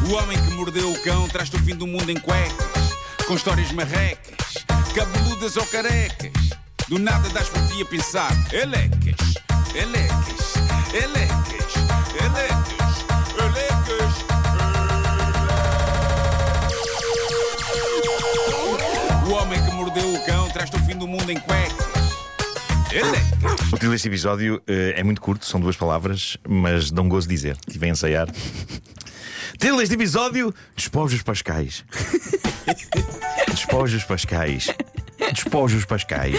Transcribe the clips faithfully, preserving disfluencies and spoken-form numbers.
O homem que mordeu o cão traz-te o fim do mundo em cuecas, com histórias marrecas, cabeludas ou carecas. Do nada das por ti a pensar. Elecas, elecas, elecas, elecas, elecas. O homem que mordeu o cão traz-te o fim do mundo em cuecas. Elecas. O título deste episódio uh, é muito curto, são duas palavras, mas dão gozo de dizer. Estive a ensaiar. Título deste episódio: Despojos Pascais. Despojos Pascais. Despojos Pascais.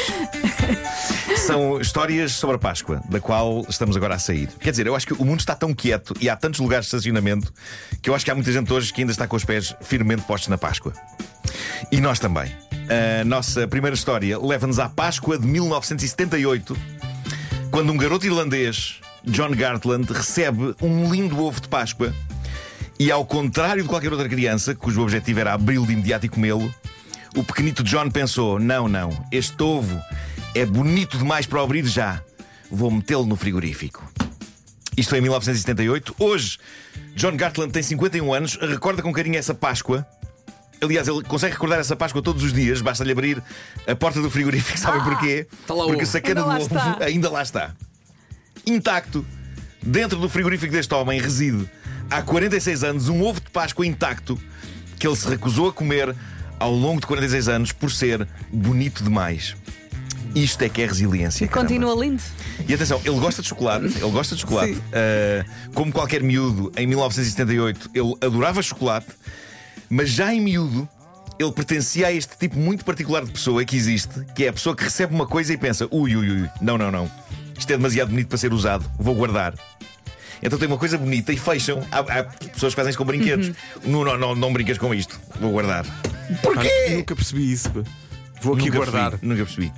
São histórias sobre a Páscoa, da qual estamos agora a sair. Quer dizer, eu acho que o mundo está tão quieto e há tantos lugares de estacionamento que eu acho que há muita gente hoje que ainda está com os pés firmemente postos na Páscoa. E nós também. A nossa primeira história leva-nos à Páscoa de mil novecentos e setenta e oito, quando um garoto irlandês, John Gartland, recebe um lindo ovo de Páscoa. E ao contrário de qualquer outra criança, cujo objetivo era abri-lo de imediato e comê-lo, o pequenito John pensou: não, não, este ovo é bonito demais para abrir já. Vou metê-lo no frigorífico. Isto foi em mil novecentos e setenta e oito. Hoje, John Gartland tem cinquenta e um anos, recorda com carinho essa Páscoa. Aliás, ele consegue recordar essa Páscoa todos os dias. Basta-lhe abrir a porta do frigorífico. Sabem ah, porquê? Tá lá. Porque a sacana do ovo está. ainda lá está. Intacto. Dentro do frigorífico deste homem reside, há quarenta e seis anos, um ovo de Páscoa intacto que ele se recusou a comer ao longo de quarenta e seis anos por ser bonito demais. Isto é que é resiliência. Continua caramba. lindo. E atenção, ele gosta de chocolate. Ele gosta de chocolate. Uh, como qualquer miúdo, em mil novecentos e setenta e oito, ele adorava chocolate. Mas já em miúdo, ele pertencia a este tipo muito particular de pessoa que existe, que é a pessoa que recebe uma coisa e pensa: ui, ui, ui, não, não, não, isto é demasiado bonito para ser usado, vou guardar. Então tem uma coisa bonita e fecham. Há, há pessoas que fazem isso com brinquedos. Uhum. Não, não, não, não brincas com isto, vou guardar. Porquê? Ah, nunca percebi isso. Vou aqui nunca guardar. Percebi, nunca percebi.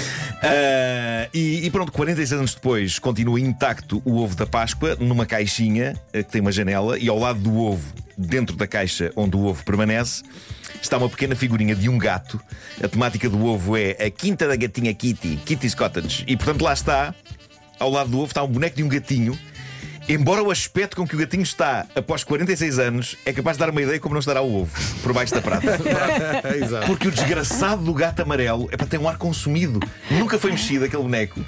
Uh, e, e pronto, quarenta e seis anos depois, continua intacto o ovo da Páscoa numa caixinha que tem uma janela, e ao lado do ovo, dentro da caixa onde o ovo permanece, está uma pequena figurinha de um gato. A temática do ovo é a Quinta da Gatinha Kitty, Kitty's Cottage. E portanto lá está, ao lado do ovo, está um boneco de um gatinho. Embora o aspecto com que o gatinho está após quarenta e seis anos é capaz de dar uma ideia como não estará o ovo por baixo da prata. Porque o desgraçado do gato amarelo é para ter um ar consumido. Nunca foi mexido aquele boneco,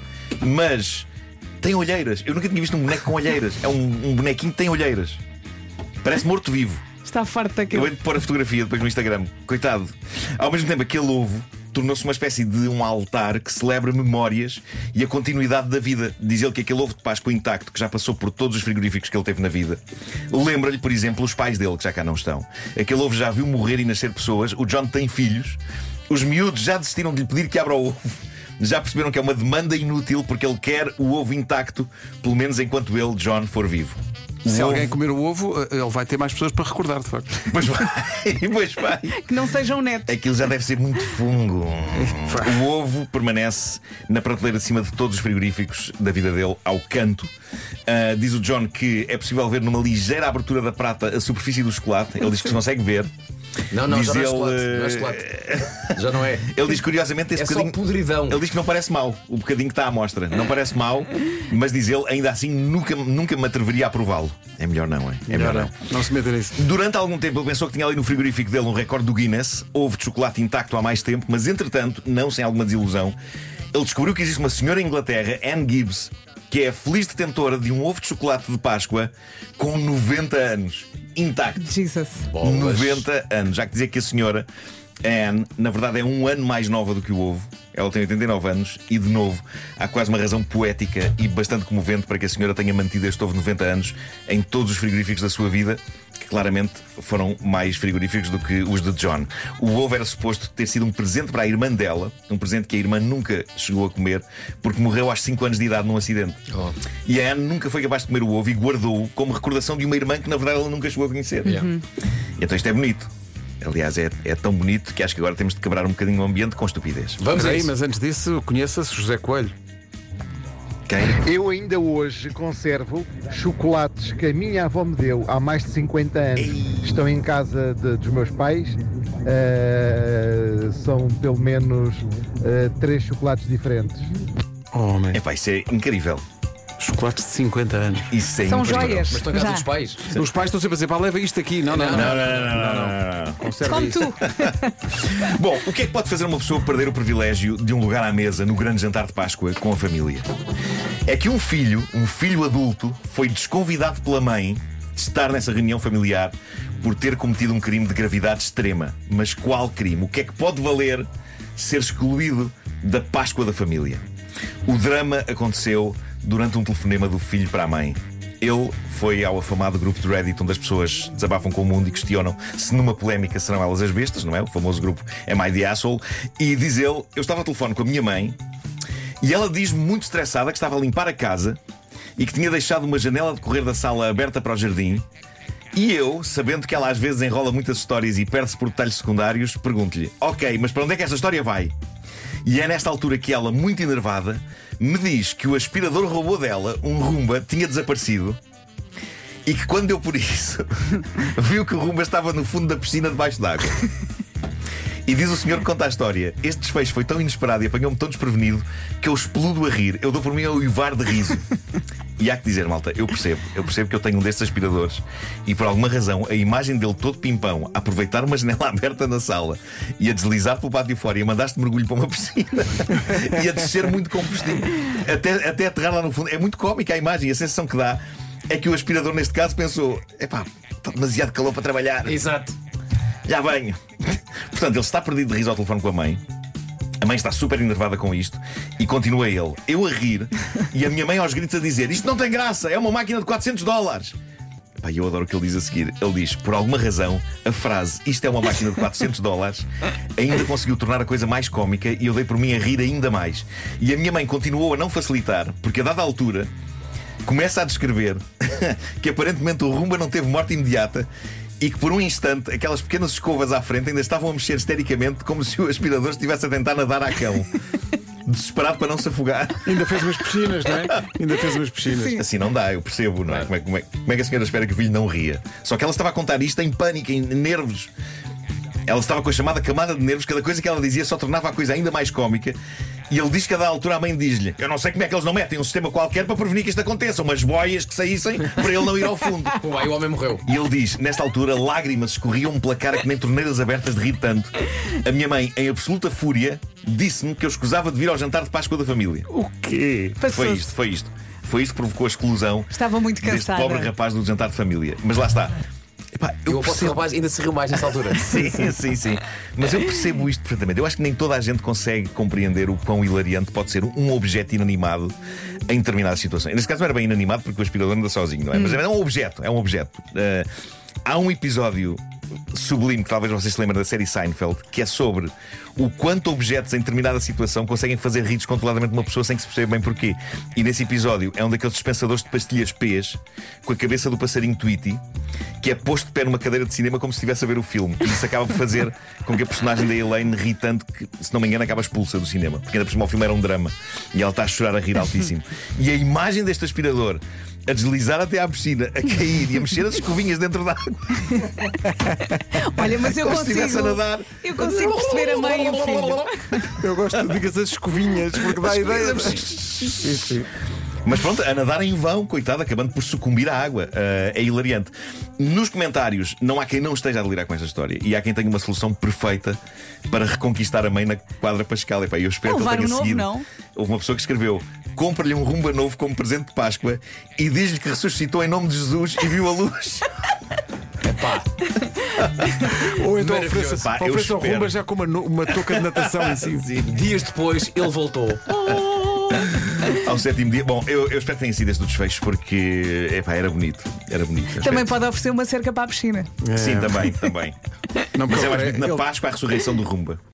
mas tem olheiras. Eu nunca tinha visto um boneco com olheiras. É um, um bonequinho que tem olheiras. Parece morto-vivo. Está farto daquele. Eu hei de pôr a fotografia depois no Instagram. Coitado. Ao mesmo tempo, aquele ovo tornou-se uma espécie de um altar que celebra memórias e a continuidade da vida. Diz ele que aquele ovo de Páscoa intacto, que já passou por todos os frigoríficos que ele teve na vida, lembra-lhe, por exemplo, os pais dele, que já cá não estão. Aquele ovo já viu morrer e nascer pessoas. O John tem filhos. Os miúdos já desistiram de lhe pedir que abra o ovo. Já perceberam que é uma demanda inútil, porque ele quer o ovo intacto, pelo menos enquanto ele, John, for vivo. Se O alguém ovo... comer o ovo, ele vai ter mais pessoas para recordar, de facto. Pois vai, pois vai. Que não sejam netos. Aquilo já deve ser muito fungo. O ovo permanece na prateleira de cima de todos os frigoríficos da vida dele, ao canto. Uh, diz o John que é possível ver numa ligeira abertura da prata a superfície do chocolate. Ele diz que se consegue ver. Não, não, diz já não é ele, chocolate, não é chocolate. Já não é. Ele diz curiosamente esse É só bocadinho. podridão. Ele diz que não parece mau, o bocadinho que está à mostra. Não parece mau, mas diz ele, ainda assim nunca, nunca me atreveria a prová-lo. É melhor não, é? É melhor não. Não se meta nisso. Durante algum tempo ele pensou que tinha ali no frigorífico dele um recorde do Guinness, ovo de chocolate intacto há mais tempo, mas entretanto, não sem alguma desilusão, ele descobriu que existe uma senhora em Inglaterra, Anne Gibbs, que é a feliz detentora de um ovo de chocolate de Páscoa com noventa anos. Intacto. Jesus. Bolas. noventa anos. Já que dizer que a senhora Anne, na verdade, é um ano mais nova do que o ovo. Ela tem oitenta e nove anos e, de novo, há quase uma razão poética e bastante comovente para que a senhora tenha mantido este ovo noventa anos em todos os frigoríficos da sua vida, que claramente foram mais frigoríficos do que os de John. O ovo era suposto ter sido um presente para a irmã dela, um presente que a irmã nunca chegou a comer, porque morreu aos cinco anos de idade num acidente. Oh. E a Anne nunca foi capaz de comer o ovo e guardou-o como recordação de uma irmã que, na verdade, ela nunca chegou a conhecer. Yeah. Uhum. Então isto é bonito. Aliás, é, é tão bonito que acho que agora temos de quebrar um bocadinho o ambiente com estupidez. Vamos Mas, a aí, isso. mas antes disso, conheça-se José Coelho. Quem? Eu ainda hoje conservo chocolates que a minha avó me deu há mais de cinquenta anos. Estão em casa de- dos meus pais. Uh, são pelo menos uh, três chocolates diferentes. Homem. Epá, isso é incrível. Chocolates de cinquenta anos. Isso é São impressionante. joias. Mas estão em casa Já. dos pais. Os pais estão sempre a dizer, pá, leva isto aqui. Não, não, não. Não, Não, não, não, não, não, não. Conserva Como isso. tu. Bom, o que é que pode fazer uma pessoa perder o privilégio de um lugar à mesa no grande jantar de Páscoa com a família? É que um filho, um filho adulto, foi desconvidado pela mãe de estar nessa reunião familiar por ter cometido um crime de gravidade extrema. Mas qual crime? O que é que pode valer ser excluído da Páscoa da família? O drama aconteceu durante um telefonema do filho para a mãe. Ele foi ao afamado grupo de Reddit, onde as pessoas desabafam com o mundo e questionam se numa polémica serão elas as bestas, não é? O famoso grupo Am I the Asshole? E diz ele: eu estava ao telefone com a minha mãe e ela diz-me muito estressada que estava a limpar a casa e que tinha deixado uma janela de correr da sala aberta para o jardim. E eu, sabendo que ela às vezes enrola muitas histórias e perde-se por detalhes secundários, pergunto-lhe: ok, mas para onde é que esta história vai? E é nesta altura que ela, muito enervada, me diz que o aspirador robô dela, um Roomba, tinha desaparecido e que quando deu por isso viu que o Roomba estava no fundo da piscina debaixo d'água. E diz o senhor que conta a história: este desfecho foi tão inesperado e apanhou-me tão desprevenido que eu explodo a rir. Eu dou por mim a uivar de riso. E há que dizer, malta, eu percebo Eu percebo que eu tenho um destes aspiradores e por alguma razão a imagem dele todo pimpão a aproveitar uma janela aberta na sala e a deslizar pelo pátio fora e a mandar-se de mergulho para uma piscina e a descer muito combustível até, até aterrar lá no fundo. É muito cómica a imagem. A sensação que dá é que o aspirador neste caso pensou: epá, está demasiado calor para trabalhar, Exato. já venho. Portanto, ele está perdido de riso ao telefone com a mãe. A mãe está super enervada com isto e continua ele, eu a rir e a minha mãe aos gritos a dizer: isto não tem graça, é uma máquina de quatrocentos dólares. Epá, eu adoro o que ele diz a seguir. Ele diz: por alguma razão, a frase isto é uma máquina de quatrocentos dólares ainda conseguiu tornar a coisa mais cómica e eu dei por mim a rir ainda mais. E a minha mãe continuou a não facilitar, porque a dada altura começa a descrever que aparentemente o Roomba não teve morte imediata e que por um instante aquelas pequenas escovas à frente ainda estavam a mexer histericamente, como se o aspirador estivesse a tentar nadar à cão, desesperado para não se afogar. Ainda fez umas piscinas, não é? Ainda fez umas piscinas. Sim. Assim não dá, eu percebo, não é? Como é, como é, como é que a senhora espera que o filho não ria? Só que ela estava a contar isto em pânico, em nervos. Ela estava com a chamada camada de nervos. Cada coisa que ela dizia só tornava a coisa ainda mais cómica. E ele diz que a da altura a mãe diz-lhe: eu não sei como é que eles não metem um sistema qualquer para prevenir que isto aconteça, umas boias que saíssem para ele não ir ao fundo. Pô, aí o homem morreu. E ele diz: nesta altura lágrimas escorriam-me pela cara que nem torneiras abertas de rir tanto. A minha mãe, em absoluta fúria, disse-me que eu escusava de vir ao jantar de Páscoa da família. O quê? Foi Passou-se. isto, foi isto. Foi isto que provocou a exclusão Estava muito deste cansada. pobre rapaz do jantar de família. Mas lá está. Epá, Eu eu aposto que o percebo... rapaz ainda se riu mais nessa altura. Sim, sim, sim. Mas eu percebo isto perfeitamente. Eu acho que nem toda a gente consegue compreender o quão hilariante pode ser um objeto inanimado em determinadas situações. Neste caso não era bem inanimado porque o aspirador anda sozinho, não é? Mas é um objeto, é um objeto. Uh, há um episódio sublime que talvez vocês se lembrem da série Seinfeld, que é sobre o quanto objetos em determinada situação conseguem fazer rir descontroladamente uma pessoa sem que se perceba bem porquê. E nesse episódio é um daqueles dispensadores de pastilhas P's com a cabeça do passarinho Tweety, que é posto de pé numa cadeira de cinema como se estivesse a ver o filme. E isso acaba por fazer com que a personagem da Elaine ri tanto que, se não me engano, acaba expulsa do cinema, porque ainda por cima o filme era um drama e ela está a chorar, a rir altíssimo. E a imagem deste aspirador a deslizar até à piscina, a cair e a mexer as escovinhas dentro da água, Olha, mas eu como se estivesse consigo. a nadar. Eu consigo perceber a mãe e o filho. Eu gosto de digas as escovinhas, porque dá a ideia. Sim, sim. Mas pronto, a nadar em vão, coitado, acabando por sucumbir à água. Uh, é hilariante. Nos comentários, não há quem não esteja a delirar com esta história. E há quem tenha uma solução perfeita para reconquistar a mãe na quadra pascal. Epá, eu espero que ele Levar tenha um novo, seguido. não? Houve uma pessoa que escreveu: compra-lhe um Roomba novo como presente de Páscoa e diz-lhe que ressuscitou em nome de Jesus e viu a luz. Pá, Ou então Maravilhoso. ofereça, Pá, eu ofereça ao espero. Rumba já com uma, no- uma touca de natação em si. dias depois ele voltou. Ao sétimo dia. Bom, eu, eu espero que tenha sido este o desfecho, porque epá, era bonito. Era bonito. Eu Também espero. pode oferecer uma cerca para a piscina. Sim, também, também. Não, Mas é porque mais bonito na ele- Páscoa a ressurreição do Roomba.